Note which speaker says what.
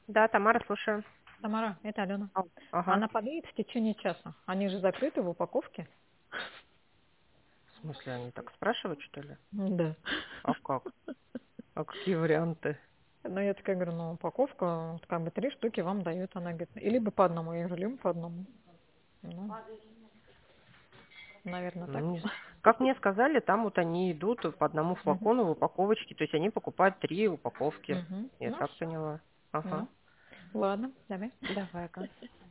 Speaker 1: Да, Тамара, слушаю.
Speaker 2: Тамара, это Алена.
Speaker 1: Ага.
Speaker 2: Она подъедет в течение часа. Они же закрыты в упаковке.
Speaker 1: В смысле, они так спрашивают, что ли?
Speaker 2: Да.
Speaker 1: А как? А какие варианты?
Speaker 2: Ну, я такая говорю, ну, упаковка, вот как бы 3 штуки вам дают. Она говорит, и либо по одному. Я говорю, либо по одному. Ну, наверное, так.
Speaker 1: Ну, как мне сказали, там вот они идут по одному
Speaker 2: Мгм.
Speaker 1: флакону в упаковочке, то есть они покупают 3 упаковки.
Speaker 2: Мгм.
Speaker 1: Я
Speaker 2: Ну,
Speaker 1: так
Speaker 2: все.
Speaker 1: поняла. Ага.
Speaker 2: Ну, ладно, давай.
Speaker 1: Давай-ка.